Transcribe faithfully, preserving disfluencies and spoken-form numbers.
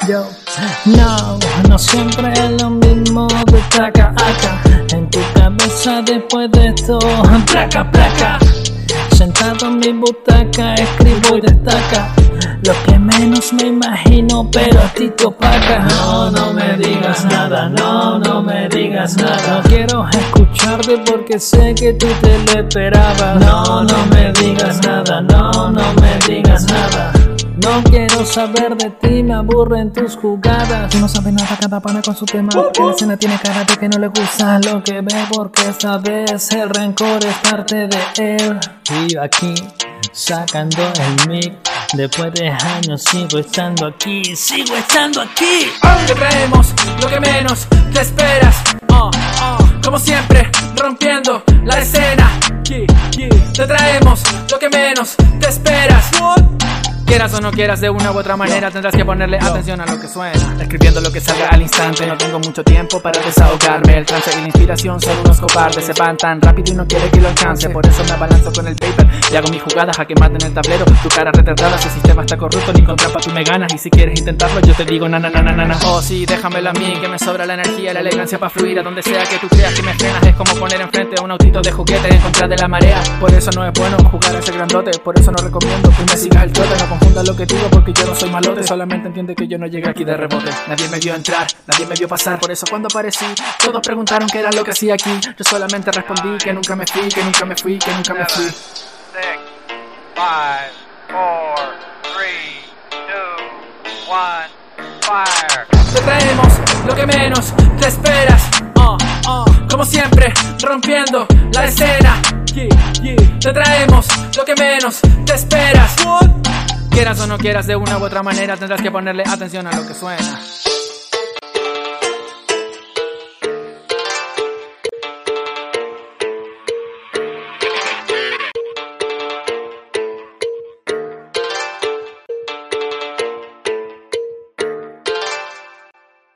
Yo, no, no siempre es lo mismo de taca acá. En tu cabeza después de esto, placa, placa. Sentado en mi butaca, escribo y destaca lo que menos me imagino, pero a ti te opaca. No, no me digas nada, no, no me digas nada. No quiero escucharte porque sé que tú te lo esperabas. No, no me digas nada, no, no me digas nada. No quiero saber de ti, me aburren tus jugadas. Tú no sabes nada, cada pana con su tema. Porque la escena tiene cara de que no le gusta lo que ve, porque esta vez el rencor es parte de él. Y yo aquí, sacando el mic. Después de años sigo estando aquí, sigo estando aquí. Te traemos lo que menos te esperas. uh, uh, Como siempre, rompiendo la escena. Te traemos lo que menos te esperas. Quieras o no quieras, de una u otra manera tendrás que ponerle atención a lo que suena. Escribiendo lo que salga al instante, no tengo mucho tiempo para desahogarme. El trance y la inspiración son unos cobardes, se van tan rápido y no quiere que lo alcance. Por eso me abalanzo con el paper y hago mis jugadas a que maten el tablero. Tu cara retardada, si el sistema está corrupto, ni con trampa tú me ganas. Y si quieres intentarlo, yo te digo na na na na na na. Oh sí, déjamelo a mí, que me sobra la energía y la elegancia para fluir. A donde sea que tú creas que me frenas, es como poner enfrente a un autito de juguete en contra de la marea. Por eso no es bueno jugar a ese grandote, por eso no recomiendo que me sigas el trote. No confunda lo que digo porque yo no soy malote, solamente entiende que yo no llegué aquí de rebote. Nadie me vio entrar, nadie me vio pasar, por eso cuando aparecí todos preguntaron qué era lo que hacía aquí. Yo solamente respondí que nunca me fui, que nunca me fui, que nunca me fui. Six, five, four, three, two, one, fire. Te traemos lo que menos te esperas. uh, uh, Como siempre, rompiendo la escena. Te traemos lo que menos te esperas. Quieras o no quieras, de una u otra manera tendrás que ponerle atención a lo que suena.